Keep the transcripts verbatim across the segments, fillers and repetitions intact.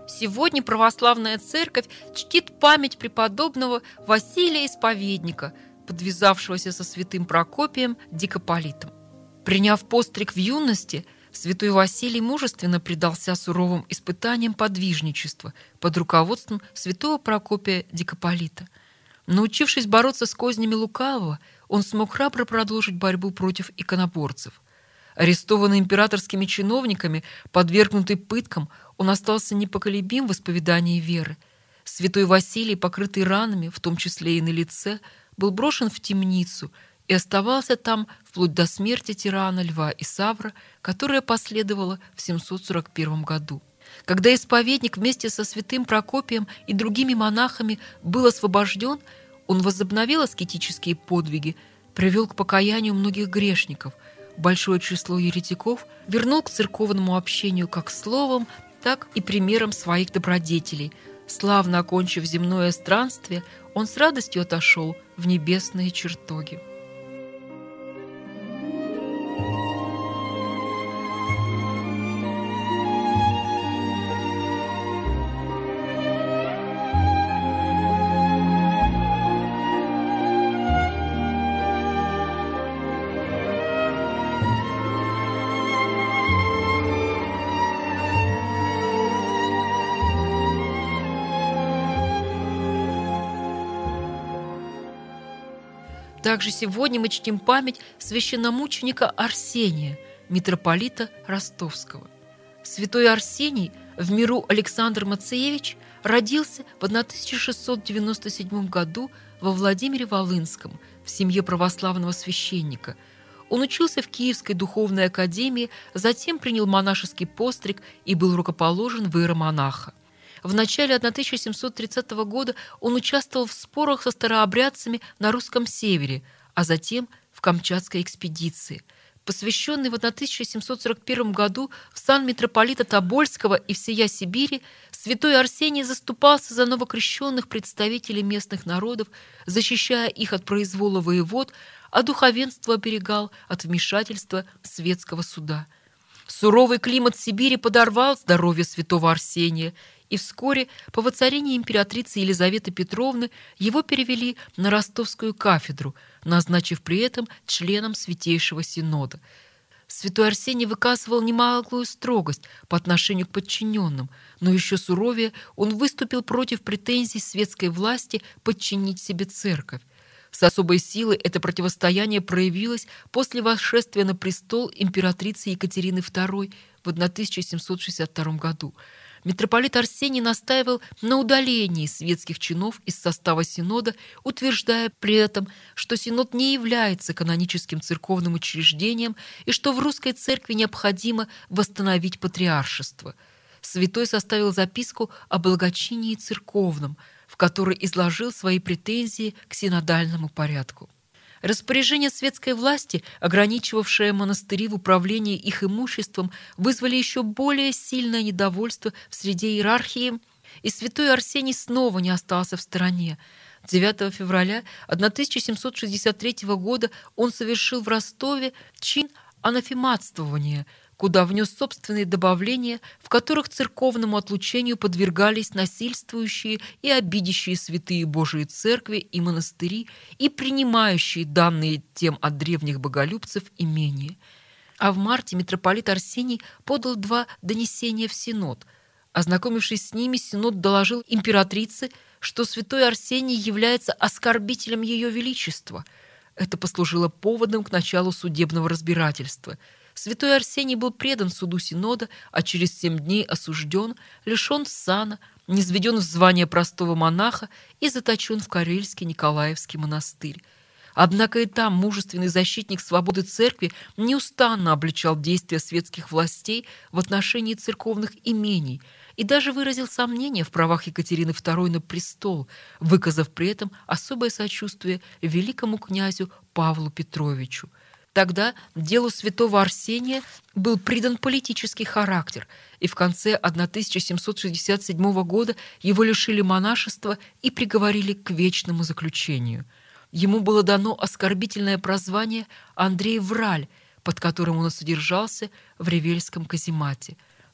Сегодня православная церковь чтит память преподобного Василия Исповедника, подвязавшегося со святым Прокопием Дикополитом. Приняв постриг в юности, святой Василий мужественно предался суровым испытаниям подвижничества под руководством святого Прокопия Дикополита. Научившись бороться с кознями лукавого, он смог храбро продолжить борьбу против иконоборцев. Арестованный императорскими чиновниками, подвергнутый пыткам, он остался непоколебим в исповедании веры. Святой Василий, покрытый ранами, в том числе и на лице, был брошен в темницу и оставался там вплоть до смерти тирана Льва Исавра, которая последовала в семьсот сорок первом году. Когда исповедник вместе со святым Прокопием и другими монахами был освобожден, он возобновил аскетические подвиги, привел к покаянию многих грешников, большое число еретиков вернул к церковному общению как словом, так и примером своих добродетелей. Славно окончив земное странствие, он с радостью отошел в небесные чертоги. Также сегодня мы чтим память священномученика Арсения, митрополита Ростовского. Святой Арсений, в миру Александр Мациевич, родился в тысяча шестьсот девяносто седьмом году во Владимире Волынском в семье православного священника. Он учился в Киевской духовной академии, затем принял монашеский постриг и был рукоположен в иеромонаха. В начале тысяча семьсот тридцатого года он участвовал в спорах со старообрядцами на русском севере, а затем в Камчатской экспедиции. Посвященный в тысяча семьсот сорок первом году в сан митрополита Тобольского и всея Сибири, святой Арсений заступался за новокрещенных представителей местных народов, защищая их от произвола воевод, а духовенство оберегал от вмешательства светского суда. Суровый климат Сибири подорвал здоровье святого Арсения, и вскоре по воцарении императрицы Елизаветы Петровны его перевели на Ростовскую кафедру, назначив при этом членом Святейшего Синода. Святой Арсений выказывал немалую строгость по отношению к подчиненным, но еще суровее он выступил против претензий светской власти подчинить себе церковь. С особой силой это противостояние проявилось после восшествия на престол императрицы Екатерины второй в тысяча семьсот шестьдесят втором году. Митрополит Арсений настаивал на удалении светских чинов из состава Синода, утверждая при этом, что Синод не является каноническим церковным учреждением и что в русской церкви необходимо восстановить патриаршество. Святой составил записку о благочинии церковном, в которой изложил свои претензии к синодальному порядку. Распоряжение светской власти, ограничивавшее монастыри в управлении их имуществом, вызвали еще более сильное недовольство в среде иерархии, и святой Арсений снова не остался в стороне. девятого февраля тысяча семьсот шестьдесят третьего года он совершил в Ростове чин анафематствования, куда внес собственные добавления, в которых церковному отлучению подвергались насильствующие и обидящие святые Божии церкви и монастыри и принимающие данные тем от древних боголюбцев имения. А в марте митрополит Арсений подал два донесения в Синод. Ознакомившись с ними, Синод доложил императрице, что святой Арсений является оскорбителем ее величества. Это послужило поводом к началу судебного разбирательства. Святой Арсений был предан суду Синода, а через семь дней осужден, лишен сана, низведен в звание простого монаха и заточен в Карельский Николаевский монастырь. Однако и там мужественный защитник свободы церкви неустанно обличал действия светских властей в отношении церковных имений и даже выразил сомнения в правах Екатерины второй на престол, выказав при этом особое сочувствие великому князю Павлу Петровичу. Тогда делу святого Арсения был придан политический характер, и в конце тысяча семьсот шестьдесят седьмого года его лишили монашества и приговорили к вечному заключению. Ему было дано оскорбительное прозвание Андрей Враль, под которым он содержался в Ревельском каземате.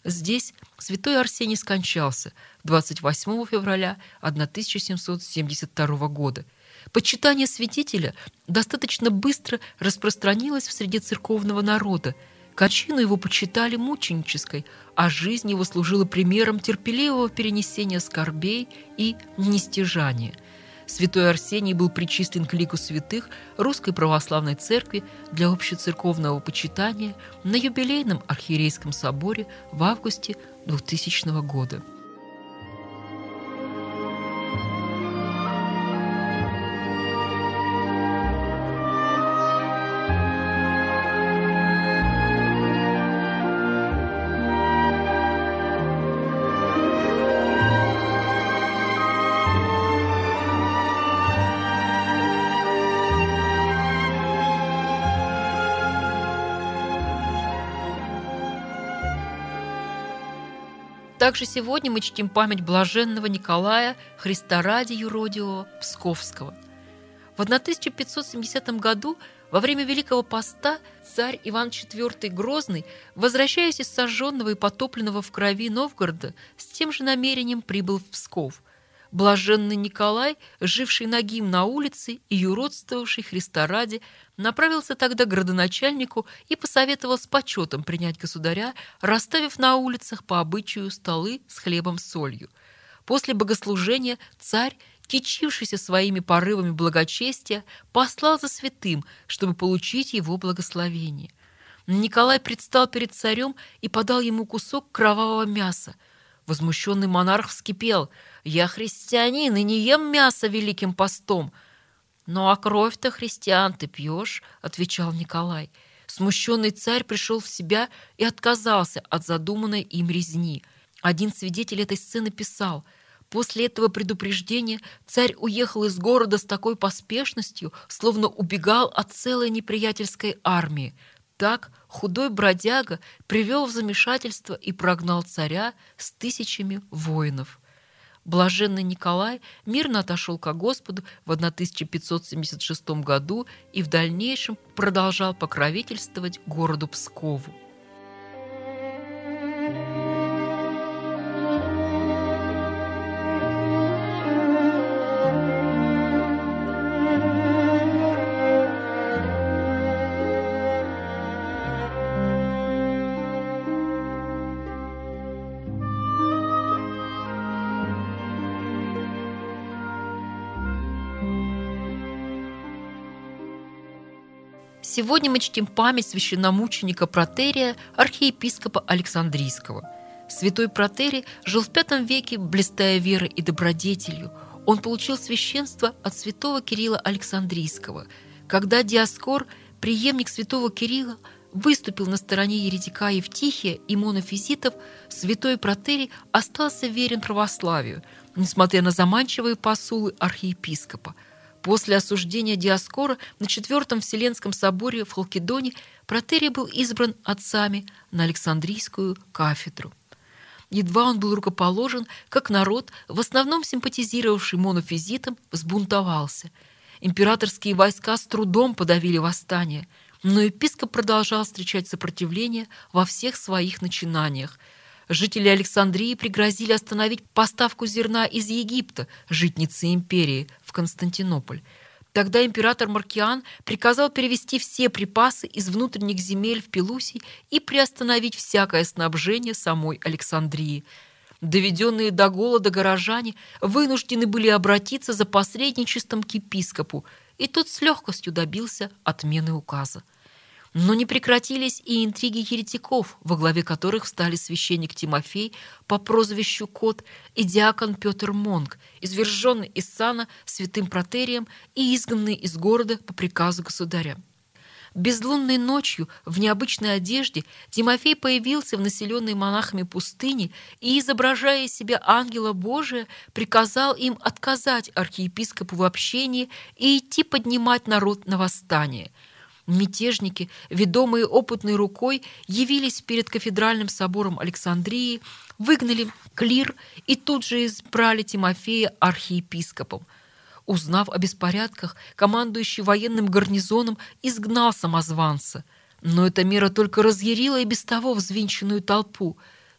Здесь святой Арсений скончался двадцать восьмого февраля тысяча семьсот семьдесят второго года. Почитание святителя достаточно быстро распространилось в среде церковного народа. Кончину его почитали мученической, а жизнь его служила примером терпеливого перенесения скорбей и нестяжания. Святой Арсений был причислен к лику святых Русской Православной Церкви для общецерковного почитания на юбилейном архиерейском соборе в августе двухтысячного года. Также сегодня мы чтим память блаженного Николая Христа ради Юродивого Псковского. В тысяча пятьсот семидесятом году во время Великого Поста царь Иван четвёртый Грозный, возвращаясь из сожженного и потопленного в крови Новгорода, с тем же намерением прибыл в Псков. Блаженный Николай, живший нагим на улице и юродствовавший Христа ради, направился тогда к градоначальнику и посоветовал с почетом принять государя, расставив на улицах по обычаю столы с хлебом с солью. После богослужения царь, кичившийся своими порывами благочестия, послал за святым, чтобы получить его благословение. Николай предстал перед царем и подал ему кусок кровавого мяса. Возмущенный монарх вскипел: «Я христианин и не ем мясо великим постом». «Ну а кровь-то христиан ты пьешь», — отвечал Николай. Смущенный царь пришел в себя и отказался от задуманной им резни. Один свидетель этой сцены писал: «После этого предупреждения царь уехал из города с такой поспешностью, словно убегал от целой неприятельской армии. Так худой бродяга привел в замешательство и прогнал царя с тысячами воинов». Блаженный Николай мирно отошел ко Господу в тысяча пятьсот семьдесят шестом году и в дальнейшем продолжал покровительствовать городу Пскову. Сегодня мы чтим память священномученика Протерия, архиепископа Александрийского. Святой Протерий жил в пятом веке, блистая верой и добродетелью. Он получил священство от святого Кирилла Александрийского. Когда Диоскор, преемник святого Кирилла, выступил на стороне еретика Евтихия и монофизитов, святой Протерий остался верен православию, несмотря на заманчивые посулы архиепископа. После осуждения Диоскора на Четвертом Вселенском соборе в Халкидоне Протерий был избран отцами на Александрийскую кафедру. Едва он был рукоположен, как народ, в основном симпатизировавший монофизитам, взбунтовался. Императорские войска с трудом подавили восстание, но епископ продолжал встречать сопротивление во всех своих начинаниях. Жители Александрии пригрозили остановить поставку зерна из Египта, житницы империи, в Константинополь. Тогда император Маркиан приказал перевести все припасы из внутренних земель в Пелусий и приостановить всякое снабжение самой Александрии. Доведенные до голода горожане вынуждены были обратиться за посредничеством к епископу, и тот с легкостью добился отмены указа. Но не прекратились и интриги еретиков, во главе которых встали священник Тимофей по прозвищу Кот и диакон Петр Монг, изверженный из сана святым Протерием и изгнанный из города по приказу государя. Безлунной ночью в необычной одежде Тимофей появился в населенной монахами пустыне и, изображая из себя ангела Божия, приказал им отказать архиепископу в общении и идти поднимать народ на восстание. Мятежники, ведомые опытной рукой, явились перед кафедральным собором Александрии, выгнали клир и тут же избрали Тимофея архиепископом. Узнав о беспорядках, командующий военным гарнизоном изгнал самозванца. Но эта мера только разъярила и без того взвинченную толпу.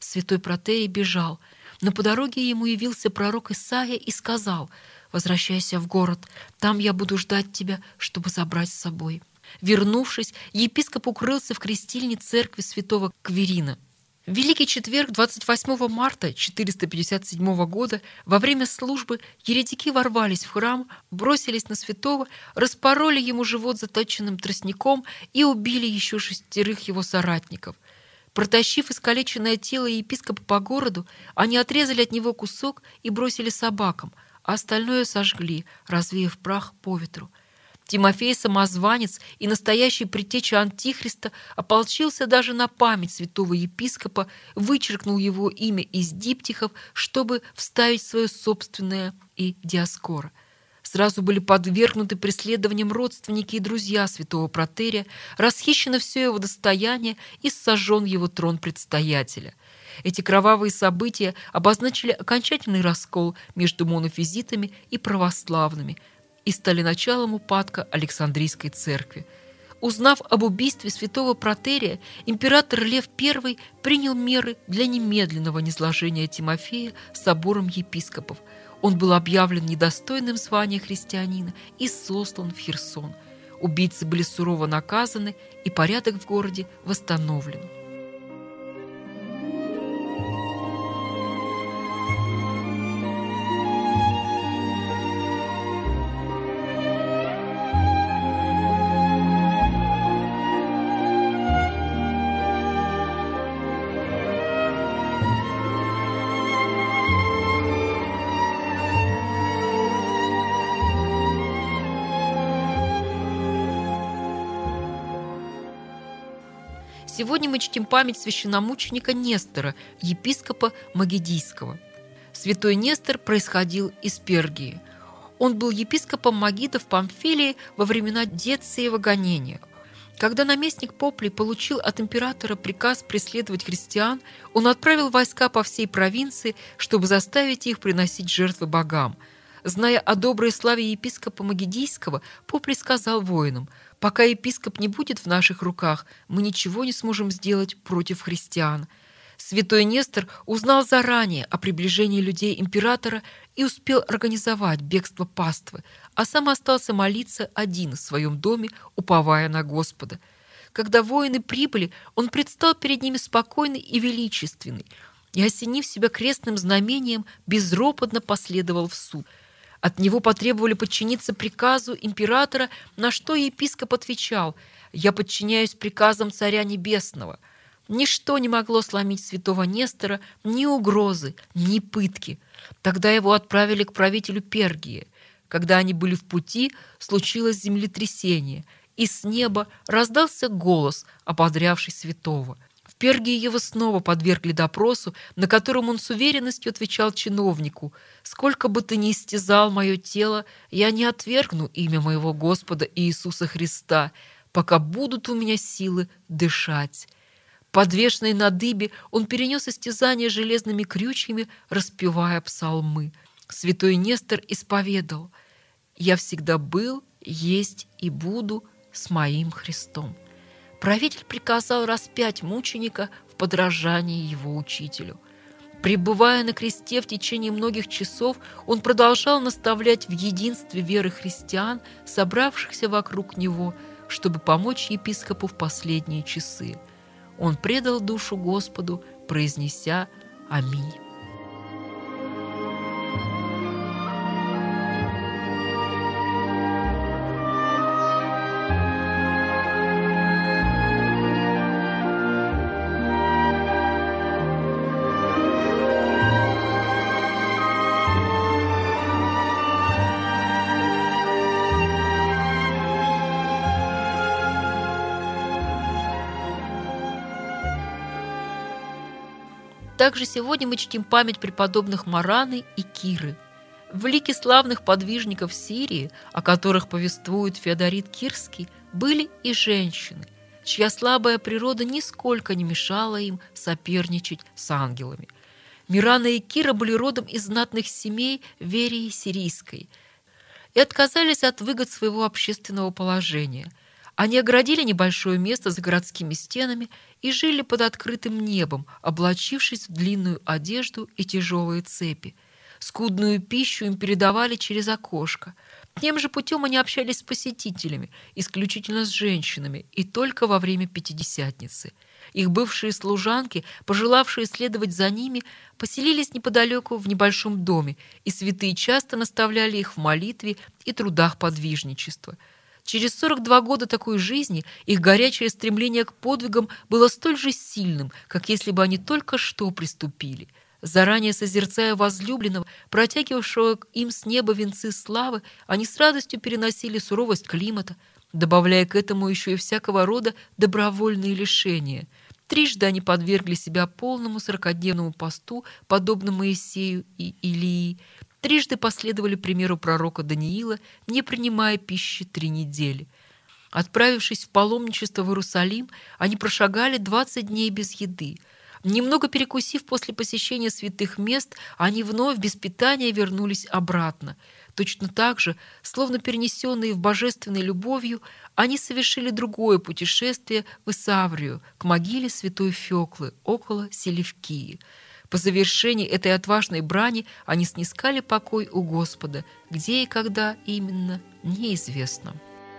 святой протерий бежал, но по дороге ему явился пророк Исаия и сказал: «Возвращайся в город, там я буду ждать тебя, чтобы забрать с собой». Вернувшись, епископ укрылся в крестильне церкви святого Кверина. В Великий четверг, двадцать восьмого марта четыреста пятьдесят седьмого года, во время службы еретики ворвались в храм, бросились на святого, распороли ему живот заточенным тростником и убили еще шестерых его соратников. Протащив искалеченное тело епископа по городу, они отрезали от него кусок и бросили собакам, а остальное сожгли, развеяв прах по ветру. Тимофей Самозванец и настоящий предтеча Антихриста ополчился даже на память святого епископа, вычеркнул его имя из диптихов, чтобы вставить свое собственное и Диаскора. Сразу были подвергнуты преследованиям родственники и друзья святого протерия, расхищено все его достояние и сожжен его трон предстоятеля. Эти кровавые события обозначили окончательный раскол между монофизитами и православными и стали началом упадка Александрийской церкви. Узнав об убийстве святого протерия, император Лев I принял меры для немедленного низложения Тимофея собором епископов. Он был объявлен недостойным звания христианина и сослан в Херсон. Убийцы были сурово наказаны, и порядок в городе восстановлен. Сегодня мы чтим память священномученика Нестора, епископа Магидийского. Святой Нестор происходил из Пергии. Он был епископом Магида в Памфилии во времена Дециева гонения. Когда наместник Поплий получил от императора приказ преследовать христиан, он отправил войска по всей провинции, чтобы заставить их приносить жертвы богам. Зная о доброй славе епископа Магидийского, Поплий сказал воинам: «Пока епископ не будет в наших руках, мы ничего не сможем сделать против христиан». Святой Нестор узнал заранее о приближении людей императора и успел организовать бегство паствы, а сам остался молиться один в своем доме, уповая на Господа. Когда воины прибыли, он предстал перед ними спокойный и величественный, и, осенив себя крестным знамением, безропотно последовал в суд. От него потребовали подчиниться приказу императора, на что епископ отвечал: «Я подчиняюсь приказам Царя Небесного». Ничто не могло сломить святого Нестора, ни угрозы, ни пытки. Тогда его отправили к правителю Пергии. Когда они были в пути, случилось землетрясение, и с неба раздался голос, ободрявший святого. В Пергии его снова подвергли допросу, на котором он с уверенностью отвечал чиновнику: «Сколько бы ты ни истязал мое тело, я не отвергну имя моего Господа Иисуса Христа, пока будут у меня силы дышать». Подвешенный на дыбе, он перенес истязание железными крючьями, распевая псалмы. Святой Нестор исповедал: «Я всегда был, есть и буду с моим Христом». Правитель приказал распять мученика в подражании его учителю. Пребывая на кресте в течение многих часов, он продолжал наставлять в единстве веры христиан, собравшихся вокруг него, чтобы помочь епископу в последние часы. Он предал душу Господу, произнеся «Аминь». Также сегодня мы чтим память преподобных Мараны и Киры. В лике славных подвижников Сирии, о которых повествует Феодорит Кирский, были и женщины, чья слабая природа нисколько не мешала им соперничать с ангелами. Мирана и Кира были родом из знатных семей Верии Сирийской и отказались от выгод своего общественного положения. Они оградили небольшое место за городскими стенами и жили под открытым небом, облачившись в длинную одежду и тяжелые цепи. Скудную пищу им передавали через окошко. Тем же путем они общались с посетителями, исключительно с женщинами, и только во время Пятидесятницы. Их бывшие служанки, пожелавшие следовать за ними, поселились неподалеку в небольшом доме, и святые часто наставляли их в молитве и трудах подвижничества. Через сорок два года такой жизни их горячее стремление к подвигам было столь же сильным, как если бы они только что приступили. Заранее созерцая возлюбленного, протягивавшего им с неба венцы славы, они с радостью переносили суровость климата, добавляя к этому еще и всякого рода добровольные лишения. Трижды они подвергли себя полному сорокадневному посту, подобно Моисею и Илии. Трижды последовали примеру пророка Даниила, не принимая пищи три недели. Отправившись в паломничество в Иерусалим, они прошагали двадцать дней без еды. Немного перекусив после посещения святых мест, они вновь без питания вернулись обратно. Точно так же, словно перенесенные в божественной любовью, они совершили другое путешествие в Исаврию, к могиле святой Феклы, около Селевкии. По завершении этой отважной брани они снискали покой у Господа, где и когда именно, неизвестно.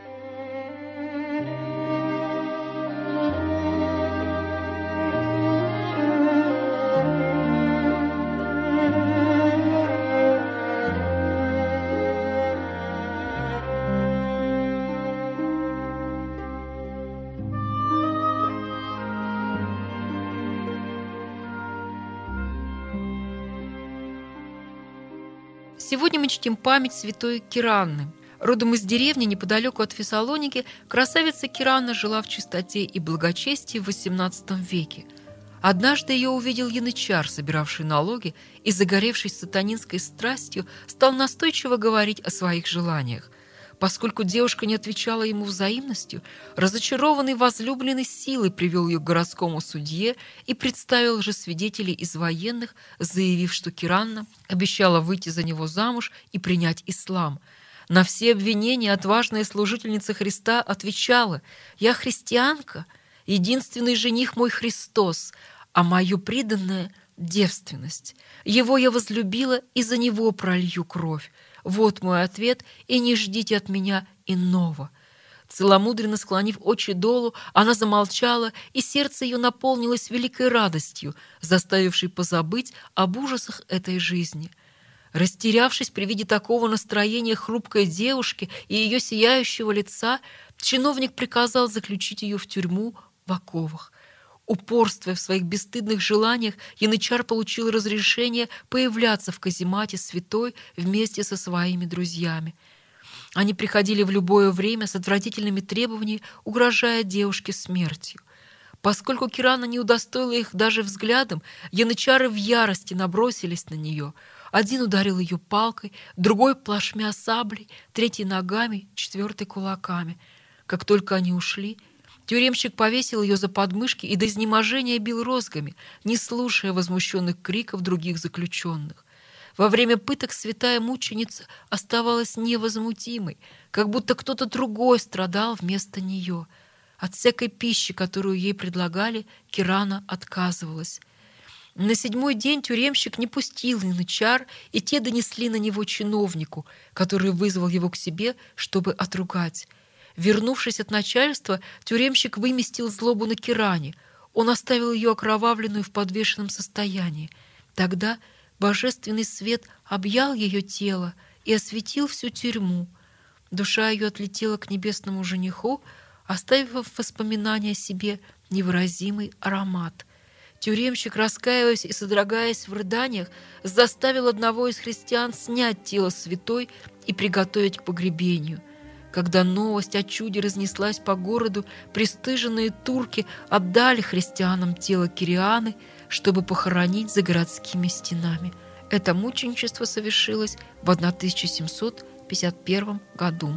Сегодня мы чтим память святой Киранны. Родом из деревни неподалеку от Фессалоники, красавица Киранна жила в чистоте и благочестии в восемнадцатом веке. Однажды ее увидел янычар, собиравший налоги, и, загоревшись сатанинской страстью, стал настойчиво говорить о своих желаниях. Поскольку девушка не отвечала ему взаимностью, разочарованный возлюбленный силой привел ее к городскому судье и представил же свидетелей из военных, заявив, что Киранна обещала выйти за него замуж и принять ислам. На все обвинения отважная служительница Христа отвечала: «Я христианка, единственный жених мой Христос, а мою приданная — девственность. Его я возлюбила, и за него пролью кровь. Вот мой ответ, и не ждите от меня иного». Целомудренно склонив очи долу, она замолчала, и сердце ее наполнилось великой радостью, заставившей позабыть об ужасах этой жизни. Растерявшись при виде такого настроения хрупкой девушки и ее сияющего лица, чиновник приказал заключить ее в тюрьму в оковах. Упорствуя в своих бесстыдных желаниях, янычар получил разрешение появляться в каземате святой вместе со своими друзьями. Они приходили в любое время с отвратительными требованиями, угрожая девушке смертью. Поскольку Киранна не удостоила их даже взглядом, янычары в ярости набросились на нее. Один ударил ее палкой, другой плашмя саблей, третий ногами, четвертый кулаками. Как только они ушли, тюремщик повесил ее за подмышки и до изнеможения бил розгами, не слушая возмущенных криков других заключенных. Во время пыток святая мученица оставалась невозмутимой, как будто кто-то другой страдал вместо нее. От всякой пищи, которую ей предлагали, Киранна отказывалась. На седьмой день тюремщик не пустил янычар, и те донесли на него чиновнику, который вызвал его к себе, чтобы отругать. Вернувшись от начальства, тюремщик выместил злобу на Киранне. Он оставил ее окровавленную в подвешенном состоянии. Тогда божественный свет объял ее тело и осветил всю тюрьму. Душа ее отлетела к небесному жениху, оставив в воспоминания о себе невыразимый аромат. Тюремщик, раскаиваясь и содрогаясь в рыданиях, заставил одного из христиан снять тело святой и приготовить к погребению. Когда новость о чуде разнеслась по городу, пристыженные турки отдали христианам тело Кирианы, чтобы похоронить за городскими стенами. Это мученичество совершилось в тысяча семьсот пятьдесят первом году.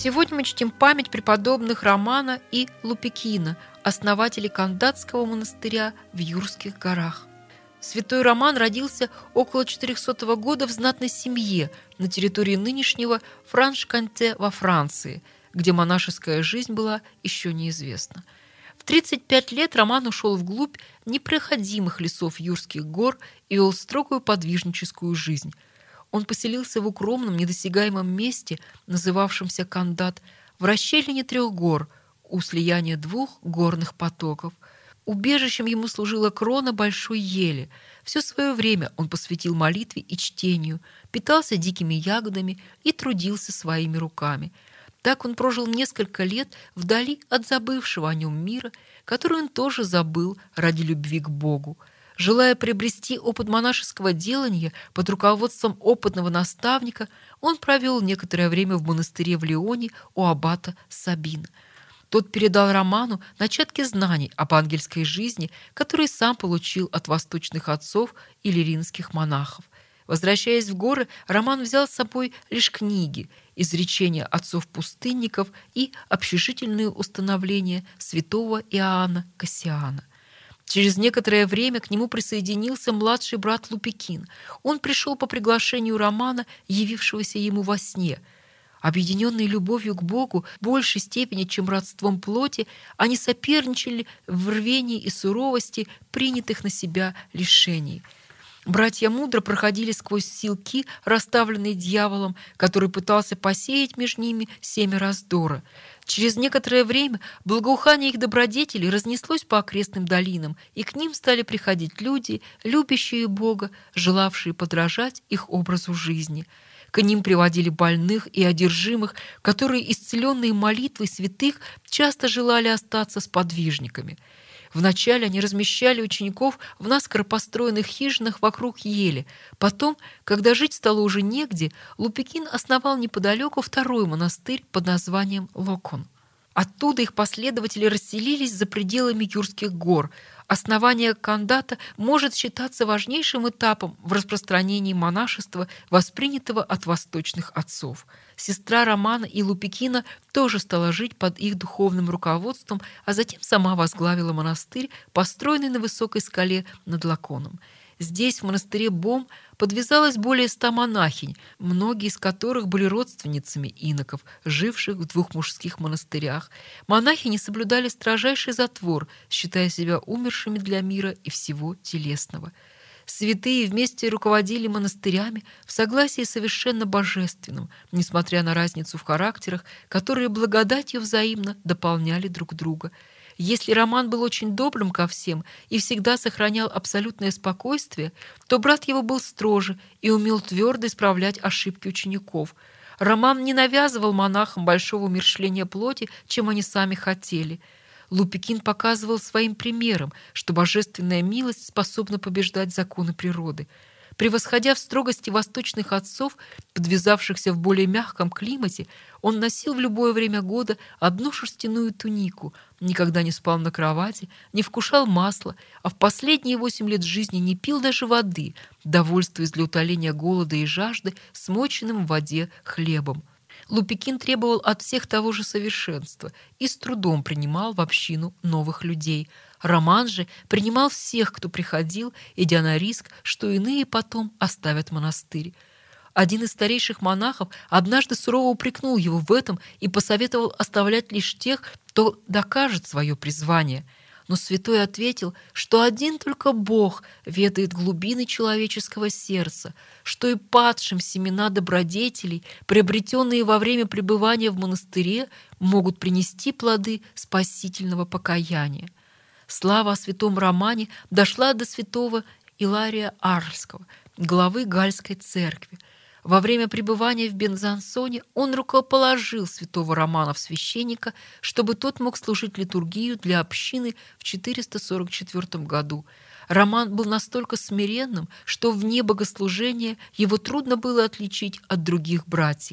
Сегодня мы чтим память преподобных Романа и Лупикина, основателей Кандатского монастыря в Юрских горах. Святой Роман родился около четырехсотого года в знатной семье на территории нынешнего Франш-Конте во Франции, где монашеская жизнь была еще неизвестна. В тридцать пять лет Роман ушел вглубь непроходимых лесов Юрских гор и вел строгую подвижническую жизнь. Он поселился в укромном, недосягаемом месте, называвшемся Кандат, в расщелине трех гор, у слияния двух горных потоков. Убежищем ему служила крона большой ели. Все свое время он посвятил молитве и чтению, питался дикими ягодами и трудился своими руками. Так он прожил несколько лет вдали от забывшего о нем мира, который он тоже забыл ради любви к Богу. Желая приобрести опыт монашеского делания под руководством опытного наставника, он провел некоторое время в монастыре в Лионе у аббата Сабина. Тот передал Роману начатки знаний об ангельской жизни, которые сам получил от восточных отцов и лиринских монахов. Возвращаясь в горы, Роман взял с собой лишь книги, изречения отцов-пустынников и общежительные установления святого Иоанна Кассиана. Через некоторое время к нему присоединился младший брат Лупикин. Он пришел по приглашению Романа, явившегося ему во сне. Объединенные любовью к Богу в большей степени, чем родством плоти, они соперничали в рвении и суровости принятых на себя лишений. Братья мудро проходили сквозь силки, расставленные дьяволом, который пытался посеять между ними семя раздора. Через некоторое время благоухание их добродетелей разнеслось по окрестным долинам, и к ним стали приходить люди, любящие Бога, желавшие подражать их образу жизни. К ним приводили больных и одержимых, которые, исцеленные молитвой святых, часто желали остаться сподвижниками. Вначале они размещали учеников в наскоро построенных хижинах вокруг ели. Потом, когда жить стало уже негде, Лупикин основал неподалеку второй монастырь под названием Локон. Оттуда их последователи расселились за пределами Юрских гор. Основание Кандата может считаться важнейшим этапом в распространении монашества, воспринятого от восточных отцов. Сестра Романа и Лупикина тоже стала жить под их духовным руководством, а затем сама возглавила монастырь, построенный на высокой скале над Локоном. Здесь, в монастыре Бом, подвязалось более ста монахинь, многие из которых были родственницами иноков, живших в двух мужских монастырях. Монахини соблюдали строжайший затвор, считая себя умершими для мира и всего телесного. Святые вместе руководили монастырями в согласии совершенно божественным, несмотря на разницу в характерах, которые благодатью взаимно дополняли друг друга. Если Роман был очень добрым ко всем и всегда сохранял абсолютное спокойствие, то брат его был строже и умел твердо исправлять ошибки учеников. Роман не навязывал монахам большого умерщвления плоти, чем они сами хотели. Лупикин показывал своим примером, что божественная милость способна побеждать законы природы. Превосходя в строгости восточных отцов, подвязавшихся в более мягком климате, он носил в любое время года одну шерстяную тунику, никогда не спал на кровати, не вкушал масла, а в последние восемь лет жизни не пил даже воды, довольствуясь для утоления голода и жажды смоченным в воде хлебом. Лупикин требовал от всех того же совершенства и с трудом принимал в общину новых людей. Роман же принимал всех, кто приходил, идя на риск, что иные потом оставят монастырь. Один из старейших монахов однажды сурово упрекнул его в этом и посоветовал оставлять лишь тех, кто докажет свое призвание. Но святой ответил, что один только Бог ведает глубины человеческого сердца, что и падшим семена добродетелей, приобретенные во время пребывания в монастыре, могут принести плоды спасительного покаяния. Слава о святом Романе дошла до святого Илария Арльского, главы Гальской церкви. Во время пребывания в Бензансоне он рукоположил святого Романа в священника, чтобы тот мог служить литургию для общины в четыреста сорок четвёртом году. Роман был настолько смиренным, что вне богослужения его трудно было отличить от других братьев.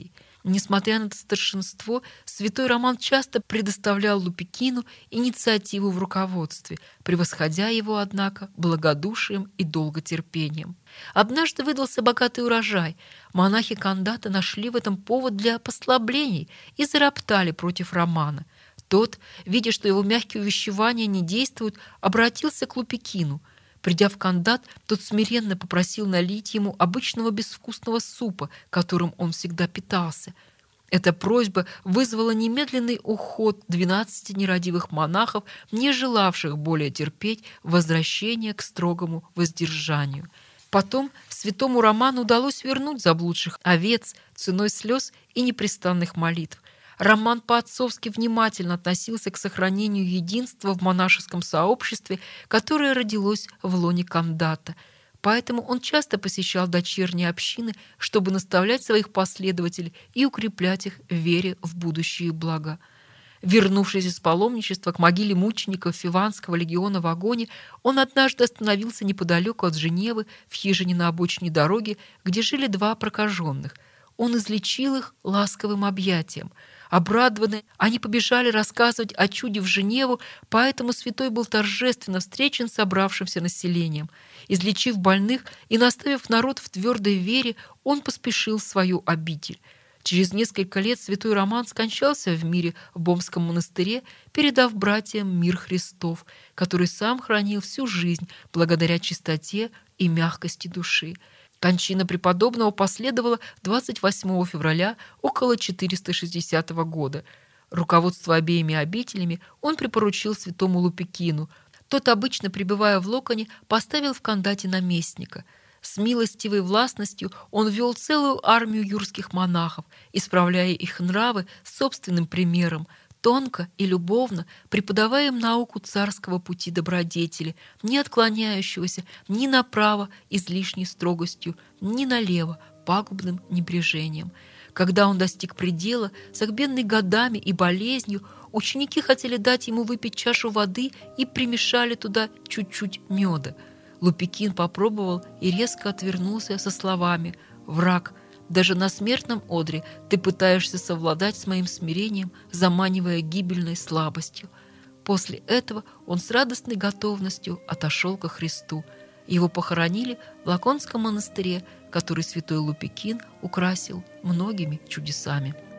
Несмотря на это старшинство, святой Роман часто предоставлял Лупикину инициативу в руководстве, превосходя его, однако, благодушием и долготерпением. Однажды выдался богатый урожай. Монахи Кандата нашли в этом повод для послаблений и зароптали против Романа. Тот, видя, что его мягкие увещевания не действуют, обратился к Лупикину. Придя в Кандат, тот смиренно попросил налить ему обычного безвкусного супа, которым он всегда питался. Эта просьба вызвала немедленный уход двенадцати нерадивых монахов, не желавших более терпеть возвращение к строгому воздержанию. Потом святому Роману удалось вернуть заблудших овец ценой слез и непрестанных молитв. Роман по-отцовски внимательно относился к сохранению единства в монашеском сообществе, которое родилось в лоне Кандата. Поэтому он часто посещал дочерние общины, чтобы наставлять своих последователей и укреплять их в вере в будущие блага. Вернувшись из паломничества к могиле мучеников Фиванского легиона в Агоне, он однажды остановился неподалеку от Женевы в хижине на обочине дороги, где жили два прокаженных. Он излечил их ласковым объятием. Обрадованные, они побежали рассказывать о чуде в Женеву, поэтому святой был торжественно встречен собравшимся населением. Излечив больных и наставив народ в твердой вере, он поспешил в свою обитель. Через несколько лет святой Роман скончался в мире в Бомском монастыре, передав братьям мир Христов, который сам хранил всю жизнь благодаря чистоте и мягкости души. Кончина преподобного последовала двадцать восьмого февраля около четыреста шестидесятого года. Руководство обеими обителями он припоручил святому Лупикину. Тот, обычно пребывая в Локоне, поставил в Кандате наместника. С милостивой властностью он вел целую армию юрских монахов, исправляя их нравы собственным примером, тонко и любовно преподавая им науку царского пути добродетели, не отклоняющегося ни направо излишней строгостью, ни налево пагубным небрежением. Когда он достиг предела, согбенный годами и болезнью, ученики хотели дать ему выпить чашу воды и примешали туда чуть-чуть меда. Лупикин попробовал и резко отвернулся со словами: «Враг, даже на смертном одре ты пытаешься совладать с моим смирением, заманивая гибельной слабостью». После этого он с радостной готовностью отошел ко Христу. Его похоронили в Лаконском монастыре, который святой Лупикин украсил многими чудесами.